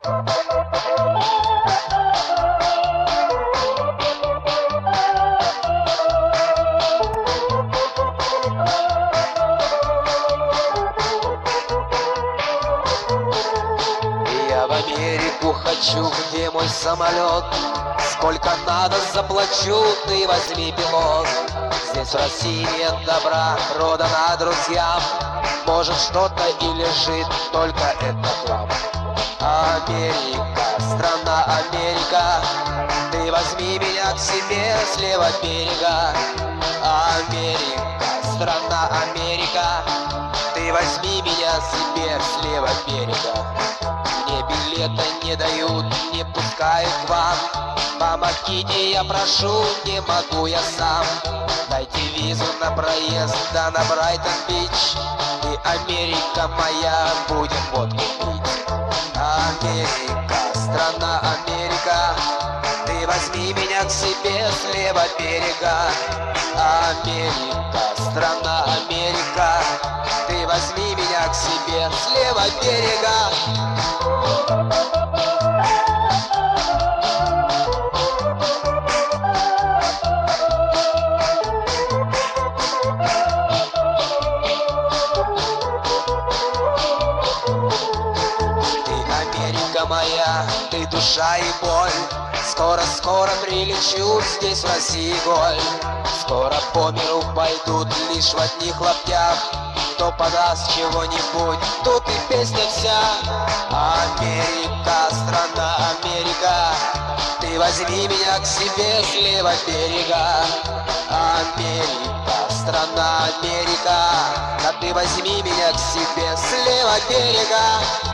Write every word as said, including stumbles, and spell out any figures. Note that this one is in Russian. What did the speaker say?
Я в Америку хочу, где мой самолет. Сколько надо, заплачу, ты возьми пилот. Здесь в России нет добра, продано друзьям. Может, что-то и лежит, только это хлам. Америка, страна Америка, ты возьми меня к себе с левого берега. Америка, страна Америка, ты возьми меня себе с левого берега. Мне билета не дают, не пускают к вам. Помогите, я прошу, не могу я сам. Дайте визу на проезд, да на Брайтон-Бич. И Америка моя, будем водку пить. Америка, страна Америка, ты возьми меня к себе с левого берега. Америка, страна Америка, ты возьми меня к себе с левого берега. Моя, ты душа и боль. Скоро-скоро прилечу, здесь в России голь. Скоро по миру пойдут лишь в одних лаптях. Кто подаст чего-нибудь, тут и песня вся. Америка, страна Америка, ты возьми меня к себе с левого берега. Америка, страна Америка, да ты возьми меня к себе с левого берега.